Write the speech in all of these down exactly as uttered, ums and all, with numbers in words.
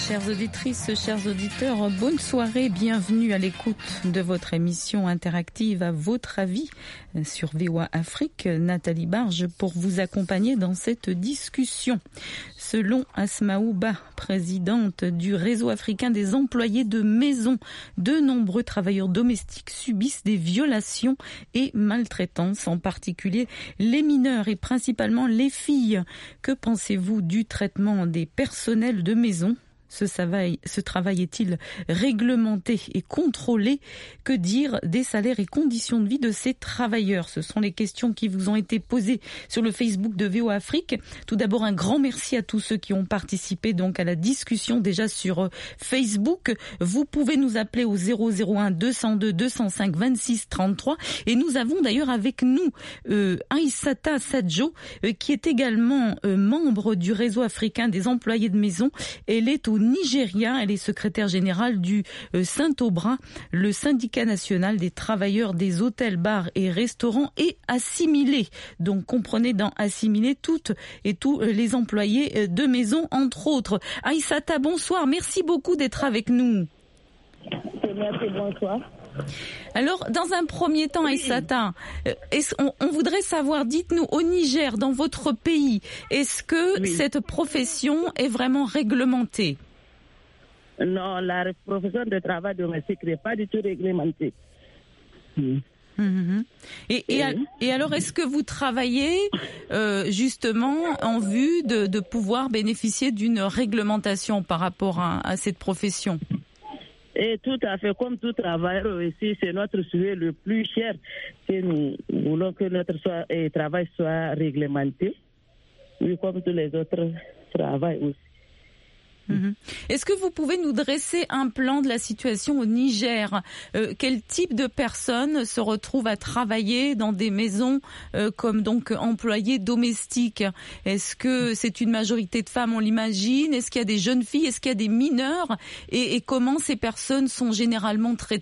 Chères auditrices, chers auditeurs, bonne soirée, bienvenue à l'écoute de votre émission interactive à votre avis sur V O A Afrique. Nathalie Barge pour vous accompagner dans cette discussion. Selon Asmaou Ba, présidente du réseau africain des employés de maison, de nombreux travailleurs domestiques subissent des violations et maltraitances, en particulier les mineurs et principalement les filles. Que pensez-vous du traitement des personnels de maison ? Ce travail, ce travail est-il réglementé et contrôlé ? Que dire des salaires et conditions de vie de ces travailleurs ? Ce sont les questions qui vous ont été posées sur le Facebook de V O A Afrique. Tout d'abord, un grand merci à tous ceux qui ont participé donc à la discussion déjà sur Facebook. Vous pouvez nous appeler au zéro zéro un deux cent deux deux cent cinq vingt-six trente-trois et nous avons d'ailleurs avec nous euh, Aïssata Sadjo euh, qui est également euh, membre du réseau africain des employés de maison. Elle est au Nigeria, elle est secrétaire générale du euh, Saint-Obra, le syndicat national des travailleurs des hôtels, bars et restaurants et assimilés. Donc comprenez dans assimilés toutes et tous euh, les employés euh, de maison entre autres. Aïssata, bonsoir, merci beaucoup d'être avec nous. Merci, bonsoir. Alors, dans un premier temps, oui. Aïssata, est-ce, on, on voudrait savoir, dites-nous, au Niger, dans votre pays, est-ce que oui. cette profession est vraiment réglementée ? Non, la profession de travail domestique n'est pas du tout réglementée. Mmh. Mmh. Et, et, à, et alors, est-ce que vous travaillez euh, justement en vue de, de pouvoir bénéficier d'une réglementation par rapport à, à cette profession ? Et tout à fait, comme tout travailleur ici, c'est notre souhait le plus cher que nous voulons que notre soit, eh, travail soit réglementé, oui, comme tous les autres travails aussi. Mmh. Est-ce que vous pouvez nous dresser un plan de la situation au Niger ? euh, Quel type de personnes se retrouvent à travailler dans des maisons euh, comme donc employés domestiques ? Est-ce que c'est une majorité de femmes, on l'imagine ? Est-ce qu'il y a des jeunes filles ? Est-ce qu'il y a des mineurs ? et, et comment ces personnes sont généralement traitées ?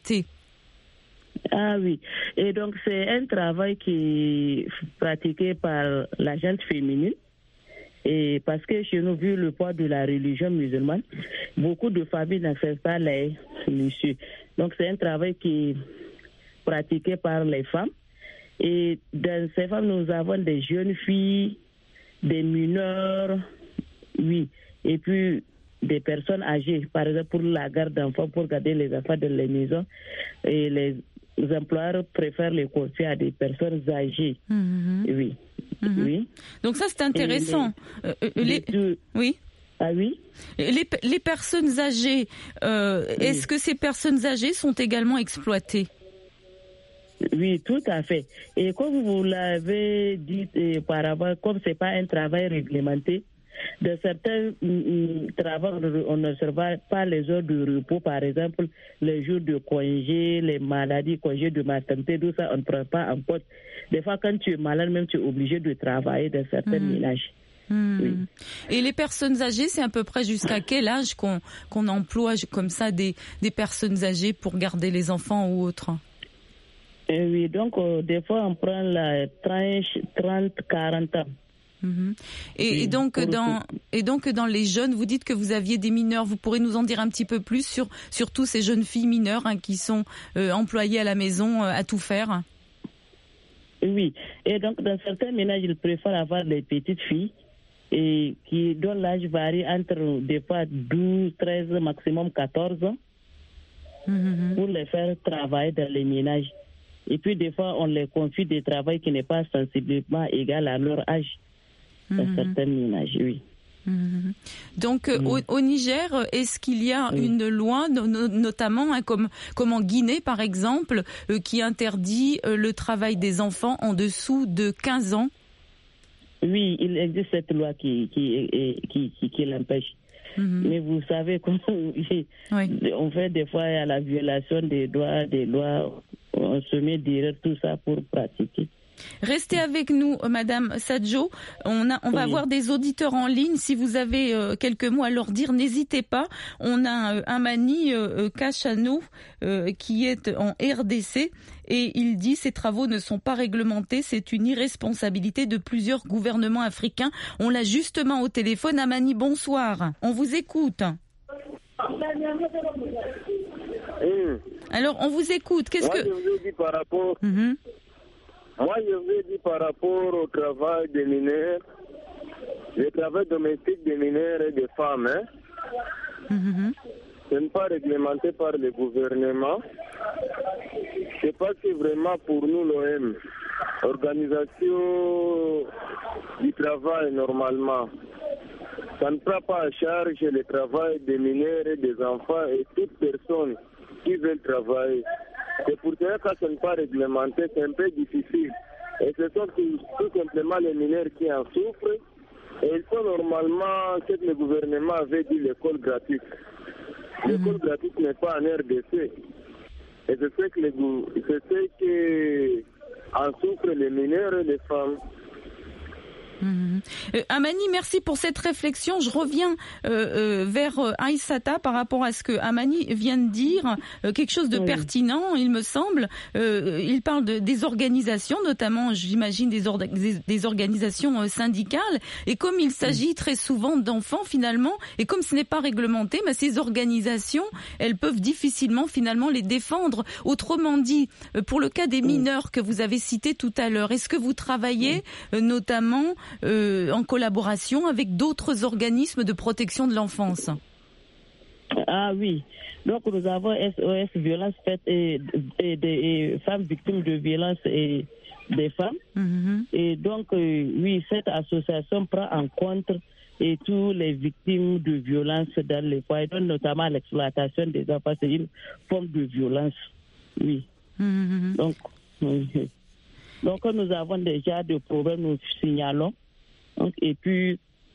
Ah oui, et donc c'est un travail qui est pratiqué par la gente féminine. Et parce que chez nous, vu le poids de la religion musulmane, beaucoup de familles n'acceptent pas les messieurs. Donc c'est un travail qui est pratiqué par les femmes. Et dans ces femmes, nous avons des jeunes filles, des mineurs, oui, et puis des personnes âgées, par exemple pour la garde d'enfants, pour garder les enfants dans les maisons. Et les employeurs préfèrent les confier à des personnes âgées, mmh. oui. Mmh. Oui. Donc ça c'est intéressant. Les, euh, les, les deux. Oui. Ah oui. Les, les personnes âgées, euh, oui. Est-ce que ces personnes âgées sont également exploitées ? Oui, tout à fait. Et comme vous l'avez dit auparavant, comme c'est pas un travail réglementé, de certains mm, travaux, on n'observe pas les heures de repos, par exemple, les jours de congé, les maladies, congés de maternité, tout ça, on ne prend pas en compte. Des fois, quand tu es malade, même tu es obligé de travailler dans certains mmh. ménages. Mmh. Oui. Et les personnes âgées, c'est à peu près jusqu'à quel âge qu'on, qu'on emploie comme ça des, des personnes âgées pour garder les enfants ou autres ? Et oui, donc euh, des fois, on prend la tranche trente à quarante ans. Mmh. Et, oui, et, donc dans, et donc dans les jeunes, vous dites que vous aviez des mineurs. Vous pourrez nous en dire un petit peu plus sur, sur tous ces jeunes filles mineures hein, qui sont euh, employées à la maison euh, à tout faire ? Oui, et donc dans certains ménages, ils préfèrent avoir des petites filles et qui, dont l'âge varie entre des fois douze, treize, maximum quatorze ans mmh. pour les faire travailler dans les ménages. Et puis des fois, on les confie des travaux qui n'est pas sensiblement égal à leur âge. Dans mmh. certains ménages, oui. Mmh. Donc mmh. au, au Niger, est-ce qu'il y a mmh. une loi, no, no, notamment hein, comme, comme en Guinée par exemple, euh, qui interdit euh, le travail des enfants en dessous de quinze ans ? Oui, il existe cette loi qui, qui, qui, qui, qui l'empêche. Mmh. Mais vous savez comment oui. on fait des fois à la violation des droits, des lois, on se met derrière tout ça pour pratiquer. Restez avec nous, Madame Sadjo. On, a, on va oui. avoir des auditeurs en ligne. Si vous avez euh, quelques mots à leur dire, n'hésitez pas. On a euh, Amani euh, Kachano euh, qui est en R D C et il dit ces travaux ne sont pas réglementés. C'est une irresponsabilité de plusieurs gouvernements africains. On l'a justement au téléphone. Amani, bonsoir. On vous écoute. Mmh. Alors, on vous écoute. Qu'est-ce Moi, que... je vous ai dit par rapport... Mmh. Moi, je vous ai dit par rapport au travail des mineurs, le travail domestique des mineurs et des femmes. Hein. Mmh. Ce n'est pas réglementé par le gouvernement. C'est pas que vraiment pour nous, l'O M, Organisation du travail normalement, ça ne prend pas en charge le travail des mineurs et des enfants et toute personne qui veut travailler. C'est pour ça que ce n'est pas réglementé, c'est un peu difficile. Et ce sont tout, tout simplement les mineurs qui en souffrent. Et il faut normalement que le gouvernement avait dit l'école gratuite. L'école mmh. gratuite n'est pas en R D C. Et c'est ce que, les, c'est ce que en souffrent les mineurs et les femmes. Mmh. Euh, Amani, merci pour cette réflexion. Je reviens euh, euh, vers euh, Aïssata par rapport à ce que Amani vient de dire, euh, quelque chose de oui. pertinent, il me semble. Euh, il parle de, des organisations, notamment, j'imagine, des, or- des, des organisations euh, syndicales. Et comme il s'agit très souvent d'enfants, finalement, et comme ce n'est pas réglementé, mais ces organisations, elles peuvent difficilement, finalement, les défendre. Autrement dit, euh, pour le cas des mineurs que vous avez cités tout à l'heure, est-ce que vous travaillez euh, notamment Euh, en collaboration avec d'autres organismes de protection de l'enfance? Ah oui, donc nous avons S O S Violence Faites et, et des femmes victimes de violences et des femmes. Mm-hmm. Et donc euh, oui, cette association prend en compte et tous les victimes de violences dans les foyers, notamment l'exploitation des enfants, c'est une forme de violence. Oui. Mm-hmm. Donc oui. Donc, quand nous avons déjà des problèmes, nous signalons. Donc, et puis,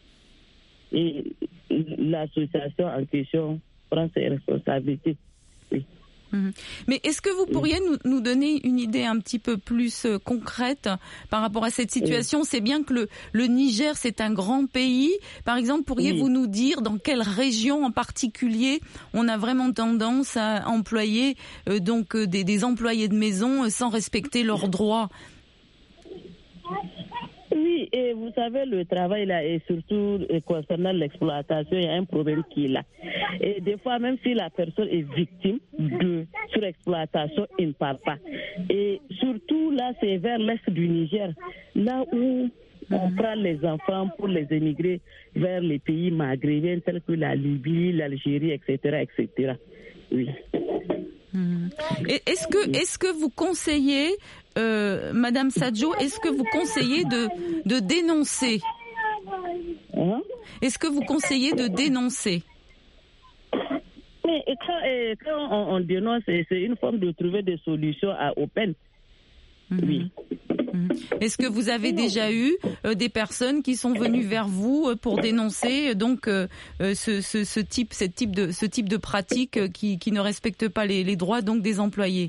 et l'association en question prend ses responsabilités. Oui. Mmh. Mais est-ce que vous pourriez nous, nous donner une idée un petit peu plus euh, concrète par rapport à cette situation? Oui. C'est bien que le, le Niger, c'est un grand pays. Par exemple, pourriez-vous oui. nous dire dans quelle région en particulier on a vraiment tendance à employer euh, donc euh, des, des employés de maison euh, sans respecter leurs droits? Oui, et vous savez, le travail là, et surtout concernant l'exploitation, il y a un problème qui est là. Et des fois, même si la personne est victime de surexploitation, il ne parle pas. Et surtout là, c'est vers l'est du Niger, là où on prend les enfants pour les émigrer vers les pays maghrébins tels que la Libye, l'Algérie, et cetera, et cetera. Oui. Mmh. Et est-ce que, est-ce que vous conseillez, euh, Madame Sadjo, est-ce que vous conseillez de, de dénoncer? Hein? Est-ce que vous conseillez de dénoncer? Mais quand, euh, quand on, on dénonce, c'est une forme de trouver des solutions à open. Mmh. Oui. Est-ce que vous avez déjà eu euh, des personnes qui sont venues vers vous euh, pour dénoncer euh, donc euh, ce, ce, ce type, cette type de, ce type de pratique euh, qui, qui ne respecte pas les, les droits donc des employés?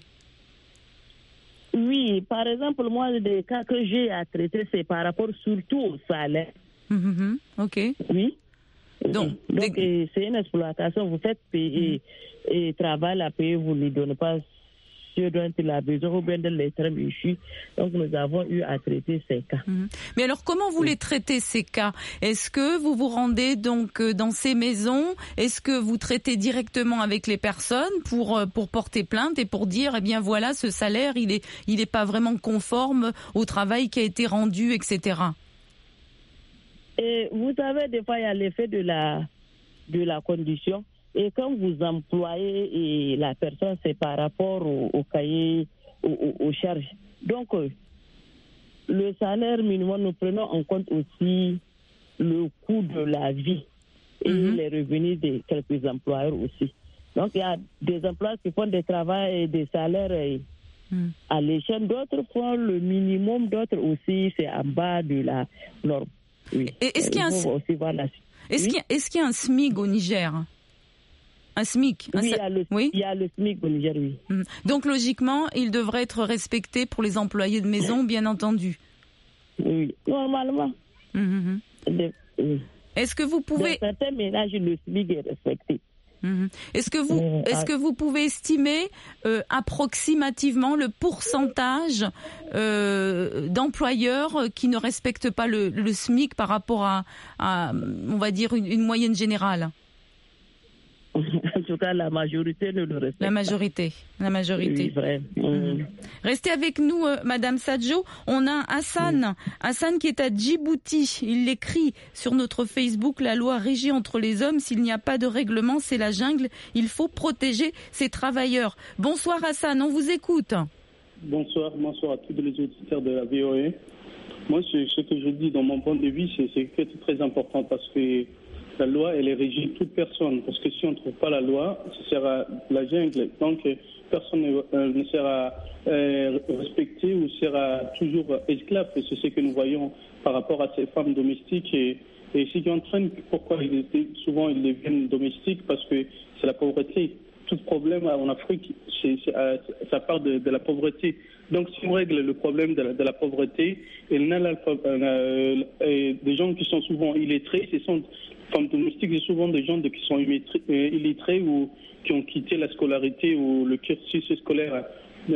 Oui, par exemple, moi, les cas que j'ai à traiter, c'est par rapport surtout au salaire. Mmh, ok. Oui. Donc, donc des... c'est une exploitation. Vous faites payer mmh. et travail à payer, vous ne donnez pas ce dont il a besoin ou bien de l'extrême issue. Donc, nous avons eu à traiter ces cas. Mmh. Mais alors, comment vous oui. les traitez, ces cas? Est-ce que vous vous rendez donc dans ces maisons? Est-ce que vous traitez directement avec les personnes pour, pour porter plainte et pour dire, eh bien voilà, ce salaire, il est, il est pas vraiment conforme au travail qui a été rendu, et cetera. Et vous savez, des fois, il y a l'effet de la, de la condition. Et quand vous employez et la personne, c'est par rapport au, au cahier, aux, aux charges. Donc, euh, le salaire minimum, nous prenons en compte aussi le coût de la vie et mm-hmm. les revenus de quelques employeurs aussi. Donc, il y a des employeurs qui font des travaux et des salaires et, mm. à l'échelle. D'autres font le minimum, d'autres aussi, c'est en bas de la norme. Oui. Et est-ce qu'il y a un, aussi voir la... est-ce, oui? qu'il y a, est-ce qu'il y a un SMIC au Niger? Un SMIC. Oui, un... il, y a le, oui, il y a le SMIC au Niger, oui. Donc, logiquement, il devrait être respecté pour les employés de maison, bien entendu. Oui, normalement. Mm-hmm. De, oui. Est-ce que vous pouvez... Dans certains ménages, le SMIC est respecté. Mm-hmm. Est-ce que vous, euh, est-ce que vous pouvez estimer euh, approximativement le pourcentage euh, d'employeurs qui ne respectent pas le, le SMIC par rapport à, à, on va dire, une, une moyenne générale? cas, la majorité ne le respecte La majorité, pas. la majorité. Oui, vrai. Mmh. Restez avec nous, euh, Madame Sadjo. On a Hassan, mmh. Hassan qui est à Djibouti. Il l'écrit sur notre Facebook. La loi régit entre les hommes. S'il n'y a pas de règlement, c'est la jungle. Il faut protéger ces travailleurs. Bonsoir Hassan, on vous écoute. Bonsoir, bonsoir à tous les auditeurs de la V O A. Moi, ce, ce que je dis dans mon point de vue, c'est, c'est que c'est très important parce que la loi, elle est régie toute personne. Parce que si on ne trouve pas la loi, ce sera la jungle. Donc, personne ne, euh, ne sera euh, respecté ou sera toujours esclave. Et c'est ce que nous voyons par rapport à ces femmes domestiques. Et, et ce qui entraîne pourquoi ils, souvent ils deviennent domestiques, parce que c'est la pauvreté. Tout problème en Afrique, c'est, c'est, ça part de, de la pauvreté. Donc, si on règle le problème de la, de la pauvreté, et euh, des gens qui sont souvent illettrés, ce sont femmes domestiques, c'est souvent des gens de, qui sont illettrés ou qui ont quitté la scolarité ou le cursus scolaire,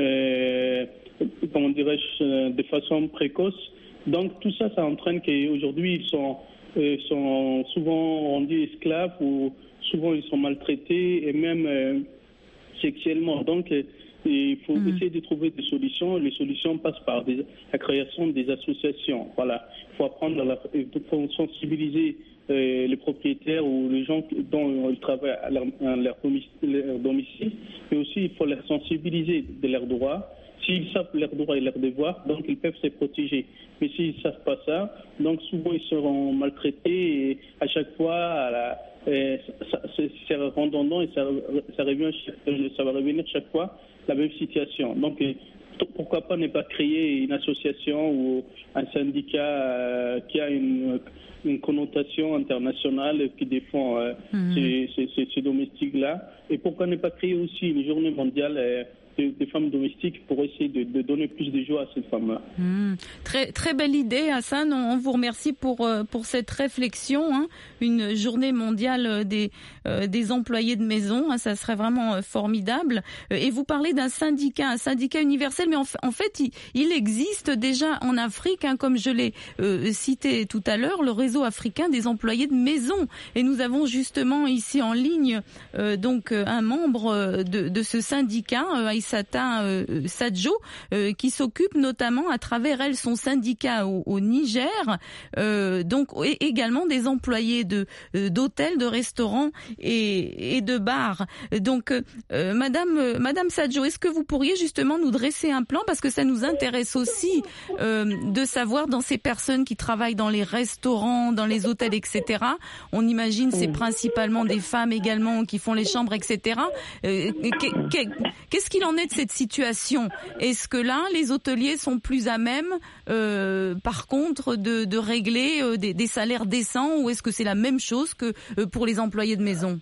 euh, comment dirais-je, de façon précoce. Donc, tout ça, ça entraîne qu'aujourd'hui, ils sont, euh, sont souvent rendus esclaves ou souvent ils sont maltraités et même euh, sexuellement. Donc, euh, il faut mmh. essayer de trouver des solutions. Les solutions passent par des, la création des associations. Voilà. Il faut apprendre, à la, il faut sensibiliser euh, les propriétaires ou les gens dont ils travaillent à leur, à leur domicile. Et aussi, il faut les sensibiliser de leurs droits. S'ils savent leurs droits et leurs devoirs, donc ils peuvent se protéger. Mais s'ils ne savent pas ça, donc souvent ils seront maltraités et à chaque fois, à la, et ça, c'est, c'est redondant et ça, ça, revient, ça va revenir chaque fois la même situation. Donc, pourquoi pas ne pas créer une association ou un syndicat euh, qui a une, une connotation internationale qui défend euh, mmh. ces, ces, ces, ces domestiques-là. Et pourquoi ne pas créer aussi une journée mondiale euh, Des, des femmes domestiques pour essayer de, de donner plus de joie à ces femmes-là. Mmh. Très, très belle idée, Hassan. On, on vous remercie pour, pour cette réflexion. Hein. Une journée mondiale des, euh, des employés de maison, hein, ça serait vraiment formidable. Et vous parlez d'un syndicat, un syndicat universel, mais en, en fait, il, il existe déjà en Afrique, hein, comme je l'ai euh, cité tout à l'heure, le réseau africain des employés de maison. Et nous avons justement ici en ligne euh, donc un membre de, de ce syndicat, euh, Aïssata euh, Sadjo, euh, qui s'occupe notamment à travers elle son syndicat au, au Niger, euh, donc et également des employés de euh, d'hôtels, de restaurants et, et de bars. Donc, euh, Madame euh, Madame Sadjo, est-ce que vous pourriez justement nous dresser un plan, parce que ça nous intéresse aussi euh, de savoir dans ces personnes qui travaillent dans les restaurants, dans les hôtels, et cetera. On imagine c'est principalement des femmes également qui font les chambres, et cetera. Euh, qu'est-ce qu'il en est de cette situation? Est-ce que là, les hôteliers sont plus à même, euh, par contre, de, de régler euh, des, des salaires décents, ou est-ce que c'est la même chose que euh, pour les employés de maison?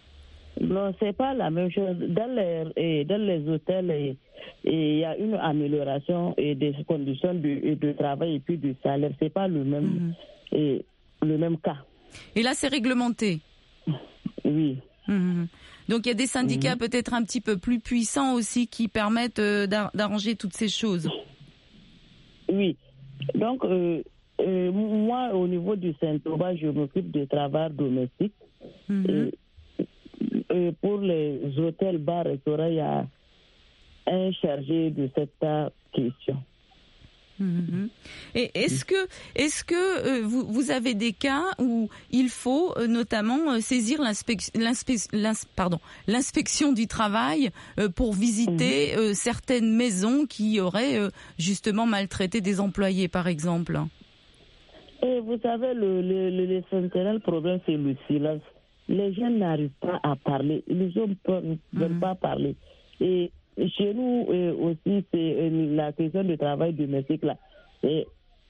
Non, c'est pas la même chose. Dans les, dans les hôtels, il y a une amélioration et des conditions de, de travail et puis du salaire. C'est pas le même, mmh. et, le même cas. Et là, c'est réglementé? Oui. Mmh. Donc il y a des syndicats mmh. peut-être un petit peu plus puissants aussi qui permettent euh, d'arranger toutes ces choses. Oui. Donc euh, euh, moi, au niveau du Saint-Thomas, je m'occupe de travail domestique. Mmh. Et, et pour les hôtels, bars, restaurants, il y a un chargé de cette question. Mmh. Et est-ce que, est-ce que euh, vous, vous avez des cas où il faut euh, notamment euh, saisir l'inspec, l'inspec, l'inspe, pardon, l'inspection du travail euh, pour visiter mmh. euh, certaines maisons qui auraient euh, justement maltraité des employés, par exemple? Et vous savez, le, le, le, l'essentiel problème, c'est le silence. Les gens n'arrivent pas à parler. Les gens ne veulent mmh. pas parler. Et chez nous euh, aussi, c'est euh, la question du travail domestique là. C'est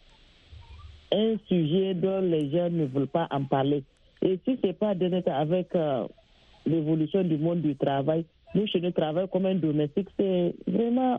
un sujet dont les gens ne veulent pas en parler. Et si c'est pas d'être avec euh, l'évolution du monde du travail, nous chez nous travaillons comme un domestique, c'est vraiment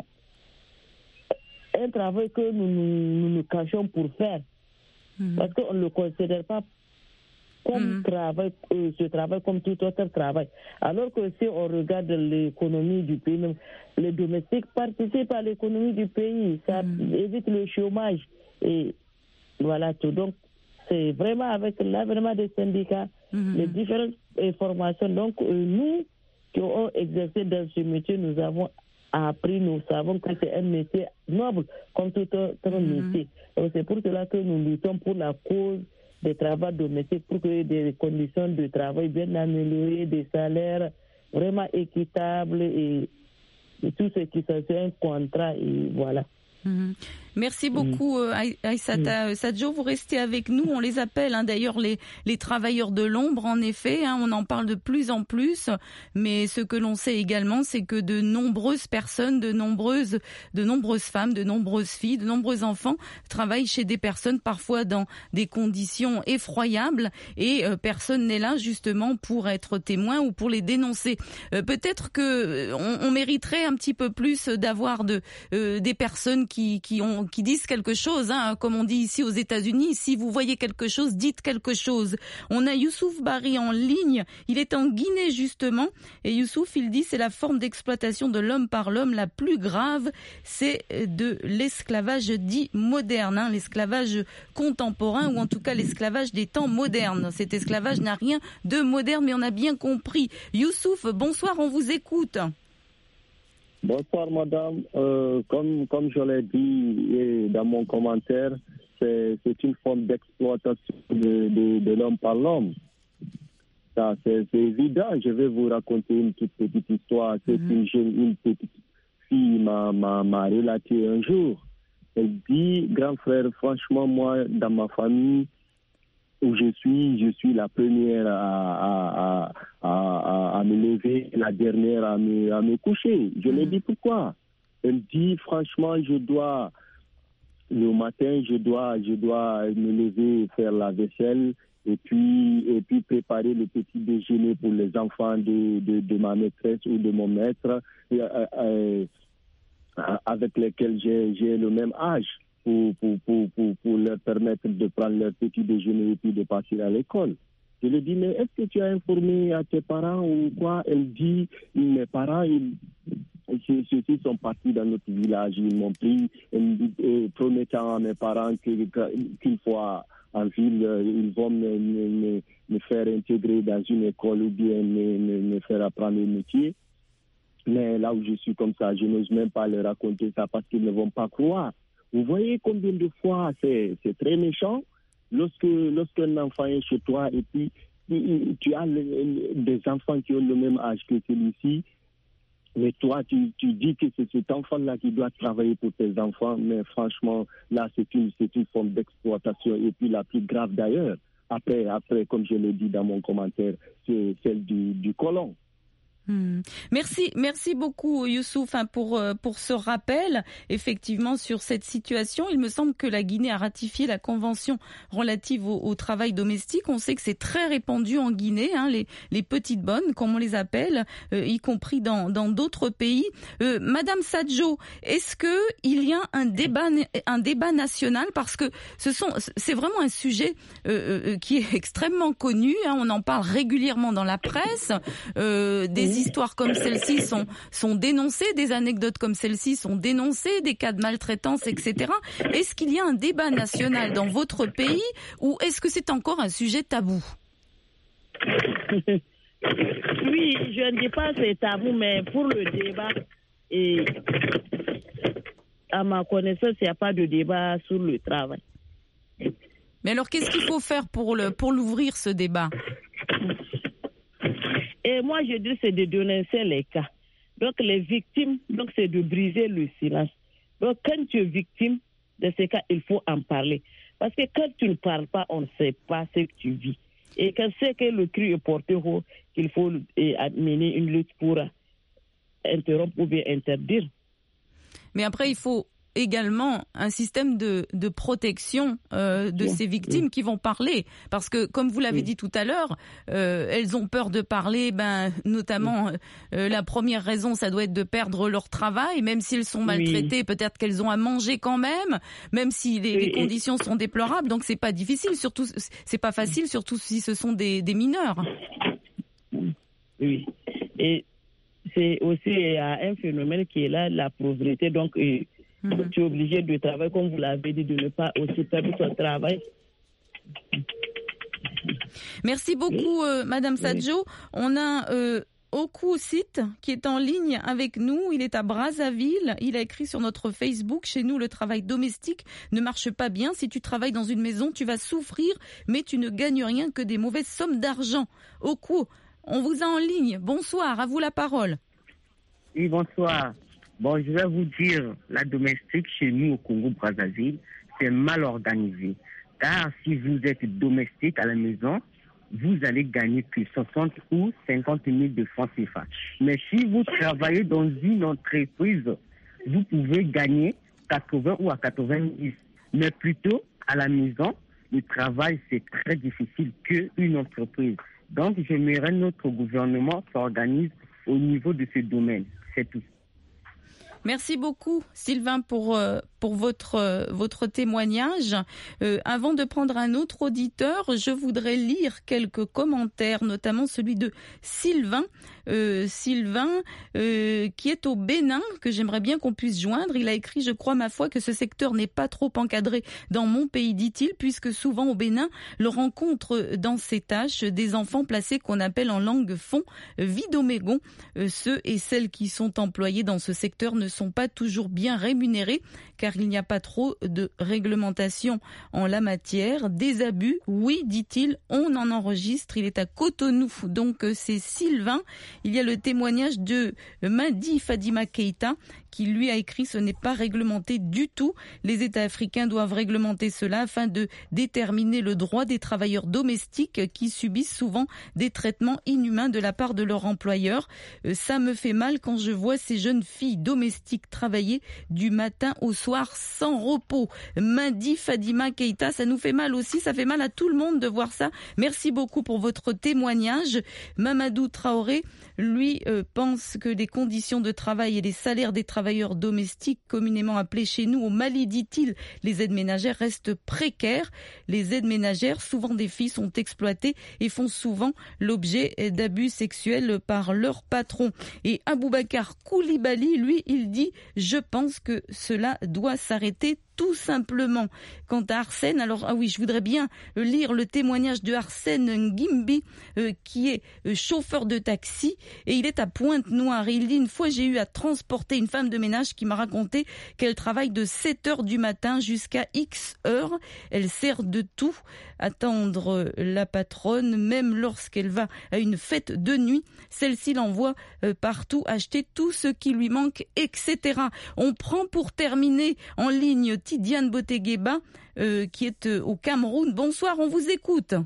un travail que nous nous, nous, nous cachons pour faire, mmh. parce qu'on ne le considère pas comme mmh. travail, euh, ce travail comme tout autre travail. Alors que si on regarde l'économie du pays, les domestiques participent à l'économie du pays, ça mmh. évite le chômage et voilà tout. Donc c'est vraiment avec l'avènement des syndicats, mmh. les différentes formations. Donc euh, nous qui ont exercé dans ce métier, nous avons appris, nous savons que c'est un métier noble comme tout autre mmh. métier. Donc c'est pour cela que nous luttons pour la cause des travaux domestiques, pour que des conditions de travail bien améliorées, des salaires vraiment équitables et, et tout ce qui s'assure un contrat et voilà. Mmh. Merci beaucoup euh, Aïssata mmh. Sadjo, vous restez avec nous, on les appelle hein, d'ailleurs les, les travailleurs de l'ombre en effet, hein, on en parle de plus en plus, mais ce que l'on sait également c'est que de nombreuses personnes, de nombreuses, de nombreuses femmes, de nombreuses filles, de nombreux enfants travaillent chez des personnes parfois dans des conditions effroyables et euh, personne n'est là justement pour être témoin ou pour les dénoncer. Euh, peut-être que euh, on, on mériterait un petit peu plus d'avoir de, euh, des personnes qui, qui ont qui disent quelque chose, hein, comme on dit ici aux États-Unis. Si vous voyez quelque chose, dites quelque chose. On a Youssouf Bari en ligne. Il est en Guinée justement. Et Youssouf, il dit c'est la forme d'exploitation de l'homme par l'homme la plus grave. C'est de l'esclavage dit moderne, hein, l'esclavage contemporain ou en tout cas l'esclavage des temps modernes. Cet esclavage n'a rien de moderne, mais on a bien compris. Youssouf, bonsoir, on vous écoute. Bonsoir madame, euh, comme, comme je l'ai dit dans mon commentaire, c'est, c'est une forme d'exploitation de, de, de l'homme par l'homme. Ça, c'est, c'est évident, je vais vous raconter une toute petite histoire. C'est mm-hmm. une, jeune, une petite fille m'a, m'a, m'a relaté un jour. Elle dit, grand frère, franchement moi, dans ma famille, où je suis, je suis la première à, à, à, à, à me lever, la dernière à me, à me coucher. Je mmh. lui dis pourquoi. Elle dit franchement, je dois, le matin, je dois, je dois me lever, faire la vaisselle et puis, et puis préparer le petit déjeuner pour les enfants de, de, de ma maîtresse ou de mon maître et, euh, euh, avec lesquels j'ai, j'ai le même âge. Pour, pour, pour, pour, pour leur permettre de prendre leur petit déjeuner et puis de partir à l'école. Je lui dis, mais est-ce que tu as informé à tes parents ou quoi? Elle dit, mes parents, ils, ceux-ci sont partis dans notre village, ils m'ont pris, et promettant à mes parents que, qu'une fois en ville, ils vont me, me, me faire intégrer dans une école ou bien me, me, me faire apprendre un métier. Mais là où je suis comme ça, je n'ose même pas leur raconter ça parce qu'ils ne vont pas croire. Vous voyez combien de fois c'est, c'est très méchant lorsque lorsqu'un enfant est chez toi et puis tu as le, des enfants qui ont le même âge que celui-ci, mais toi tu, tu dis que c'est cet enfant-là qui doit travailler pour tes enfants, mais franchement là c'est une c'est une forme d'exploitation et puis la plus grave d'ailleurs. Après après comme je l'ai dit dans mon commentaire, c'est celle du, du colon. Hmm. Merci, merci beaucoup Youssouf hein, pour pour ce rappel effectivement sur cette situation. Il me semble que la Guinée a ratifié la convention relative au, au travail domestique. On sait que c'est très répandu en Guinée, hein, les les petites bonnes comme on les appelle, euh, y compris dans dans d'autres pays. Euh, Madame Sadjo, est-ce que il y a un débat un débat national parce que ce sont c'est vraiment un sujet euh, euh, qui est extrêmement connu. Hein, on en parle régulièrement dans la presse. Euh, des Des histoires comme celle-ci sont, sont dénoncées, des anecdotes comme celle-ci sont dénoncées, des cas de maltraitance, et cetera. Est-ce qu'il y a un débat national dans votre pays ou est-ce que c'est encore un sujet tabou? Oui, je ne dis pas que c'est tabou, mais pour le débat, et à ma connaissance, il n'y a pas de débat sur le travail. Mais alors, qu'est-ce qu'il faut faire pour, le, pour l'ouvrir, ce débat? Et moi, je dis c'est de dénoncer les cas. Donc, les victimes, donc c'est de briser le silence. Donc, quand tu es victime de ces cas, il faut en parler. Parce que quand tu ne parles pas, on ne sait pas ce que tu vis. Et quand c'est que le cri est porté haut, qu'il faut mener une lutte pour interrompre ou bien interdire. Mais après, il faut également un système de, de protection euh, de oui, ces victimes oui. qui vont parler. Parce que, comme vous l'avez oui. dit tout à l'heure, euh, elles ont peur de parler, ben, notamment, oui. euh, la première raison, ça doit être de perdre leur travail, même s'ils sont maltraités, oui. peut-être qu'elles ont à manger quand même, même si les, oui. les conditions sont déplorables, donc c'est pas difficile, surtout, c'est pas facile, surtout si ce sont des, des mineurs. Oui. Et c'est aussi euh, un phénomène qui est là, la pauvreté, donc, euh, Mmh. tu es obligé de travailler, comme vous l'avez dit, de ne pas aussi perdre son travail. Merci beaucoup, oui. euh, Madame Sadjo. Oui. On a euh, Oku Sit, qui est en ligne avec nous. Il est à Brazzaville. Il a écrit sur notre Facebook: chez nous, le travail domestique ne marche pas bien. Si tu travailles dans une maison, tu vas souffrir, mais tu ne gagnes rien que des mauvaises sommes d'argent. Oku, on vous a en ligne. Bonsoir, à vous la parole. Oui, bonsoir. Bon, je vais vous dire, la domestique chez nous au Congo-Brazzaville, c'est mal organisé. Car si vous êtes domestique à la maison, vous allez gagner que soixante ou cinquante mille de francs C F A. Mais si vous travaillez dans une entreprise, vous pouvez gagner quatre-vingts ou à quatre-vingt-dix. Mais plutôt, à la maison, le travail, c'est très difficile qu'une entreprise. Donc, j'aimerais notre gouvernement s'organise au niveau de ce domaine. C'est tout. Merci beaucoup, Sylvain, pour, euh, pour votre, euh, votre témoignage. Euh, avant de prendre un autre auditeur, je voudrais lire quelques commentaires, notamment celui de Sylvain. Euh, Sylvain, euh, qui est au Bénin, que j'aimerais bien qu'on puisse joindre. Il a écrit: je crois, ma foi, que ce secteur n'est pas trop encadré dans mon pays, dit-il, puisque souvent au Bénin, l'on rencontre dans ces tâches des enfants placés qu'on appelle en langue fond vidomégon. Euh, ceux et celles qui sont employés dans ce secteur ne sont pas toujours bien rémunérés, car il n'y a pas trop de réglementation en la matière. Des abus, oui, dit-il, on en enregistre. Il est à Cotonou, donc c'est Sylvain. Il y a le témoignage de Madi Fadima Keïta, qui lui a écrit: ce n'est pas réglementé du tout. Les États africains doivent réglementer cela afin de déterminer le droit des travailleurs domestiques qui subissent souvent des traitements inhumains de la part de leur employeur. Ça me fait mal quand je vois ces jeunes filles domestiques travailler du matin au soir sans repos. Madi Fadima Keïta, ça nous fait mal aussi, ça fait mal à tout le monde de voir ça. Merci beaucoup pour votre témoignage. Mamadou Traoré, lui, euh, pense que les conditions de travail et les salaires des travailleurs domestiques, communément appelés chez nous au Mali, dit-il, les aides ménagères restent précaires. Les aides ménagères, souvent des filles, sont exploitées et font souvent l'objet d'abus sexuels par leur patron. Et Aboubakar Koulibaly, lui, il dit: je pense que cela doit s'arrêter tout simplement. Quant à Arsène, alors ah oui, je voudrais bien lire le témoignage de Arsène Ngimbi, euh, qui est euh, chauffeur de taxi, et il est à Pointe-Noire. Et il dit: une fois, j'ai eu à transporter une femme de ménage qui m'a raconté qu'elle travaille de sept heures du matin jusqu'à X heures. Elle sert de tout, attendre la patronne, même lorsqu'elle va à une fête de nuit. Celle-ci l'envoie euh, partout acheter tout ce qui lui manque, et cetera. On prend pour terminer en ligne Tidiane Botegueba, euh, qui est euh, au Cameroun. Bonsoir, on vous écoute.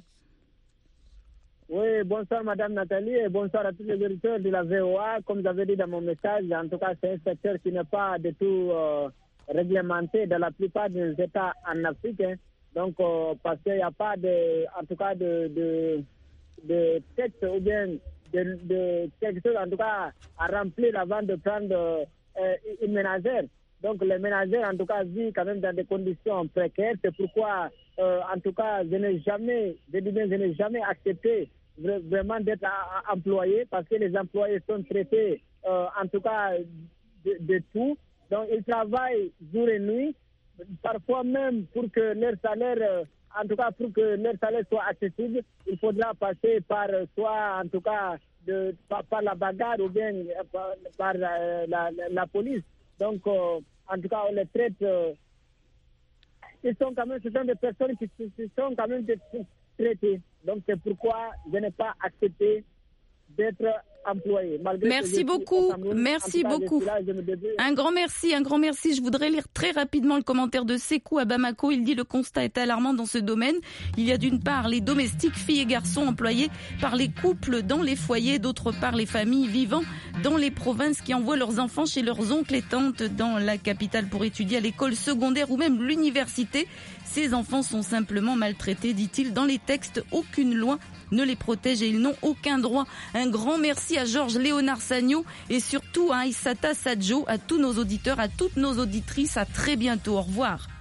Oui, bonsoir Madame Nathalie et bonsoir à tous les auditeurs de la V O A. Comme j'avais dit dans mon message, en tout cas, c'est un secteur qui n'est pas du tout euh, réglementé dans la plupart des États en Afrique. Hein. Donc, euh, parce qu'il n'y a pas de, en tout cas, de, de, de texte ou bien de, de quelque chose, en tout cas, à remplir avant de prendre euh, une ménagère. Donc, les ménagères, en tout cas, vivent quand même dans des conditions précaires. C'est pourquoi, euh, en tout cas, je n'ai jamais, je dis bien, je n'ai jamais accepté vraiment d'être employé, parce que les employés sont traités, euh, en tout cas, de, de tout. Donc, ils travaillent jour et nuit, parfois même pour que leur salaire, euh, en tout cas, pour que leur salaire soit accessible, il faudra passer par, soit, en tout cas, de, par, par la bagarre ou bien par, par la, la, la police. Donc, euh, en tout cas, on les traite. Euh, ils sont quand même, ce sont des personnes qui, qui sont quand même traitées. Donc, c'est pourquoi je n'ai pas accepté d'être employé. Merci beaucoup, merci beaucoup. Un grand merci, un grand merci. Je voudrais lire très rapidement le commentaire de Sekou à Bamako. Il dit: le constat est alarmant dans ce domaine. Il y a d'une part les domestiques, filles et garçons employés par les couples dans les foyers, d'autre part les familles vivant dans les provinces qui envoient leurs enfants chez leurs oncles et tantes dans la capitale pour étudier à l'école secondaire ou même l'université. Ces enfants sont simplement maltraités, dit-il. Dans les textes, aucune loi ne les protège et ils n'ont aucun droit. Un grand merci à Georges Léonard Sagno et surtout à Aïssata Sadjo, à tous nos auditeurs, à toutes nos auditrices. À très bientôt. Au revoir.